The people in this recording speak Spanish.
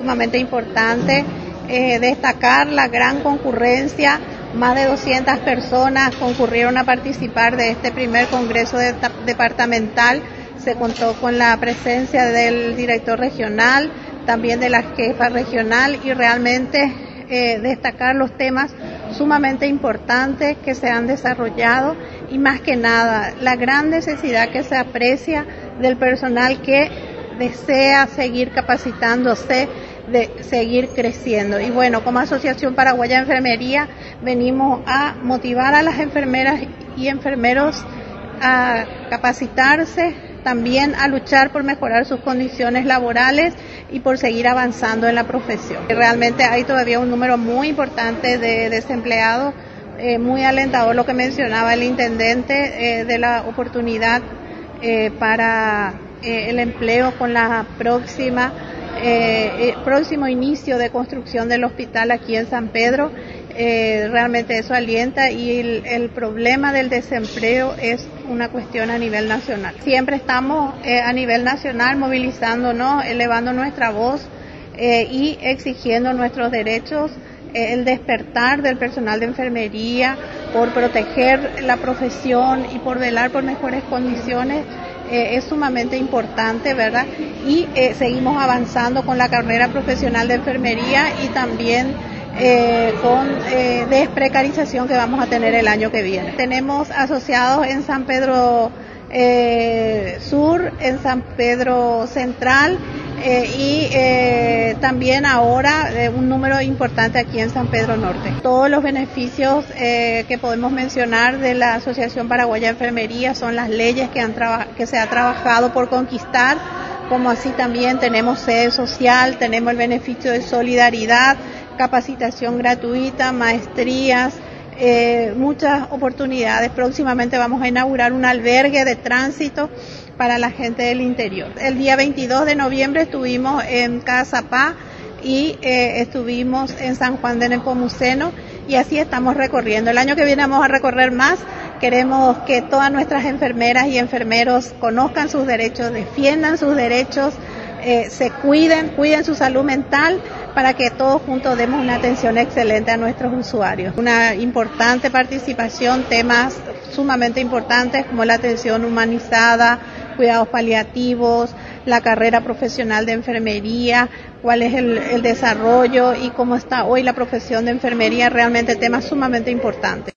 sumamente importante destacar la gran concurrencia. Más de 200 personas concurrieron a participar de este primer congreso departamental. Se contó con la presencia del director regional, también de la jefa regional, y realmente destacar los temas sumamente importantes que se han desarrollado y más que nada la gran necesidad que se aprecia del personal que desea seguir capacitándose, de seguir creciendo. Y bueno, como Asociación Paraguaya de Enfermería venimos a motivar a las enfermeras y enfermeros a capacitarse, también a luchar por mejorar sus condiciones laborales y por seguir avanzando en la profesión. Realmente hay todavía un número muy importante de desempleados, muy alentador lo que mencionaba el intendente de la oportunidad para el empleo con la próximo inicio de construcción del hospital aquí en San Pedro. Realmente eso alienta, y el problema del desempleo es una cuestión a nivel nacional. Siempre estamos a nivel nacional movilizándonos, elevando nuestra voz y exigiendo nuestros derechos, el despertar del personal de enfermería por proteger la profesión y por velar por mejores condiciones. Es sumamente importante, ¿verdad? Y seguimos avanzando con la carrera profesional de enfermería y también con desprecarización que vamos a tener el año que viene. Tenemos asociados en San Pedro Sur, en San Pedro Central y también ahora un número importante aquí en San Pedro Norte. Todos los beneficios que podemos mencionar de la Asociación Paraguaya de Enfermería son las leyes que se ha trabajado por conquistar, como así también tenemos sede social, tenemos el beneficio de solidaridad, capacitación gratuita, maestrías, muchas oportunidades. Próximamente vamos a inaugurar un albergue de tránsito para la gente del interior. El día 22 de noviembre estuvimos en Cazapá y estuvimos en San Juan de Nepomuceno, y así estamos recorriendo. El año que viene vamos a recorrer más. Queremos que todas nuestras enfermeras y enfermeros conozcan sus derechos, defiendan sus derechos, se cuiden su salud mental, para que todos juntos demos una atención excelente a nuestros usuarios. Una importante participación, temas sumamente importantes como la atención humanizada, cuidados paliativos, la carrera profesional de enfermería, cuál es el desarrollo y cómo está hoy la profesión de enfermería, realmente temas sumamente importantes.